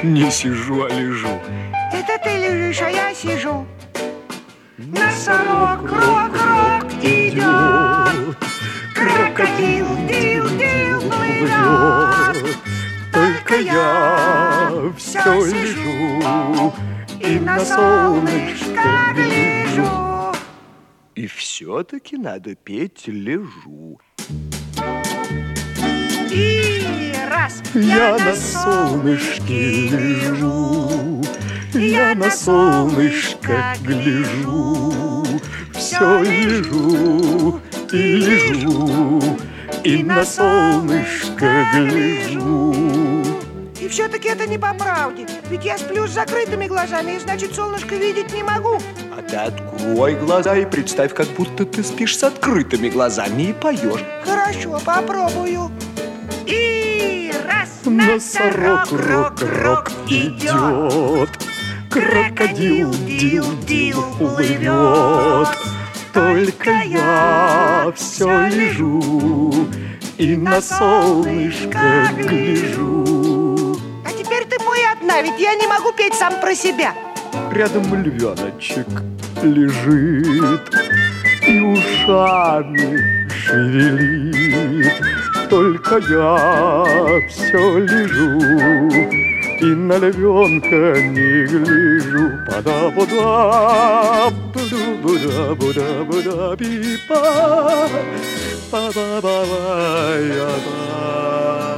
Не сижу, а лежу. Это ты лежишь, а я сижу. Носорог, крок-крок идет, крокодил, дил-дил плывет. Только я все лежу и на солнышко гляжу. И все-таки надо петь «Лежу». И раз Я на солнышке лежу, я на солнышко гляжу, все лежу и лежу, и на солнышко гляжу. И все-таки это не по правде. Ведь я сплю с закрытыми глазами, и значит, солнышко видеть не могу. А ты открой глаза и представь, как будто ты спишь с открытыми глазами и поешь. Хорошо, попробую. И раз Носорог, крок-крок идет, крокодил, дил-дил плывет. Только я все лежу и на солнышко гляжу. А теперь ты пой одна, ведь я не могу петь сам про себя. Рядом львеночек лежит и ушами шевелит. Только я все лежу и на львенка не гляжу. Па-да-бу-да, бу-да-бу-да-бу-да-бу-да-би-па, па-ба-ба-ба-я-ба.